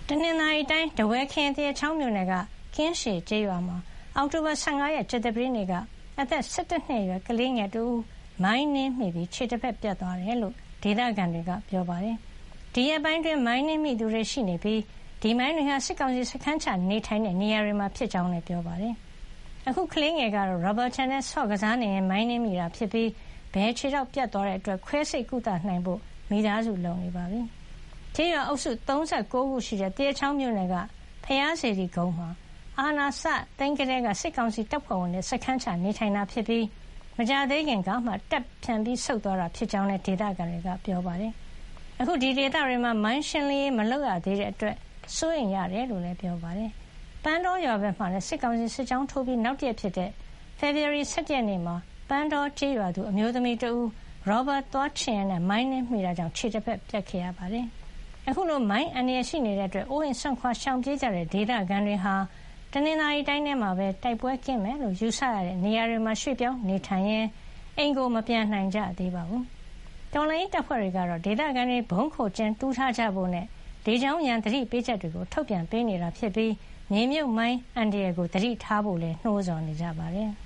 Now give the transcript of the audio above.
တနင်္သာရီတိုင်းထားဝယ်ခရိုင်သရက်ချောင်းမြို့နယ်ကကင်းရှည်ကျေးရွာမှာအောက်တိုဘာ15ရက်ကြာသပတေးနေ့ကအသက်17နှစ်အရွယ်ကလေးငယ်တဦးမိုင်းနင်းမိပြီးခြေတစ်ဖက်ပြတ်သွားတယ်လို့ဒေသခံတွေကပြောပါတယ်။ဒီရက်ပိုင်းတွင်းမိုင်းနင်းမိသူတွေရှိနေပြီးဒီမိုင်းတွေဟာစစ်ကောင်စီစခန်းချနေထိုင်တဲ့နေရာတွေမှာဖြစ်ကြောင်းလည်းပြောပါတယ်။အခုကလေးငယ်ကတော့ရဘာချန်နဲ့ဆော့ကစားနေရင်မိုင်းနင်းမိတာဖြစ်ပြီးဘယ်ခြေထောက်ပြတ်သွားတဲ့အတွက်ခွဲစိတ်ကုသနိုင်ဖို့မိသားစုလုံနေပါပြီ။ကျေးရွာအုပ်စု39ခုရှိတဲ့တရက်ချောင်းမြို့နယ်ကဖျားစေတီကုန်းမှာအာနာစသိန်းကလေးကစစ်ကောင်စီတပ်ဖွဲ့ဝင်တွေစခန်းချနေထိုင်တာဖြစ်ပြီးမကြသေးခင်ကမှတပ်ဖြန့်ပြီးဆုတ်သွားတာဖြစ်ကြောင်းလည်းဒေသခံတွေကပြောပါတယ်။အခုဒီဒေသတွေမှာမိုင်းရှင်းလင်းရေးမလုပ်ရသေးတဲ့အတွက်စိုးရိမ်ရတယ်လို့လည်းပြောပါတယ်။ပန်းတော်ရွာဘက်မှာလည်းစစ်ကောင်စီစစ်ကြောင်းထိုးပြီးနောက်တရက်ဖြစ်တဲ့ဖေဖော်ဝါရီ17ရက်နေ့မှာပန်းတော်ကျေးရွာသူအမျိုးသမီးတဦးရောဘတ်သွားချင်ရတဲ့မိုင်းနဲ့မိတာကြောင့်ခြေတစ်ဖက်ပြတ်ခဲ့ရပါတယ်။အခုလိုမိုင်းအန္တရာယ်ရှိနေတဲ့အတွက်အိုးအိမ်ဆွန့်ခွာရှောင်ပြေးကြတဲ့ဒေသခံတွေဟာတနင်္သာရီတိုင်းထဲမှာပဲတိုက်ပွဲကင်းမယ်လို့ယူဆရတဲ့နေရာတွေမှာရွှေ့ပြောင်းနေထိုင်ရင်းအိမ်ကိုမပြန်နိုင်ကြသေးပါဘူး။တော်လိုင်းတပ်ဖွဲ့တွေကတော့ဒေသခံတွေဘုံခိုကျင်းတူးထားကြဖို့နဲ့လေကြောင်းရန်သတိပေးချက်တွေကိုထုတ်ပြန်ပေးနေတာဖြစ်ပြီးမြေမြုပ်မိုင်းအန္တရာယ်ကိုသတိထားဖို့လည်းနှိုးဆော်နေကြပါတယ်။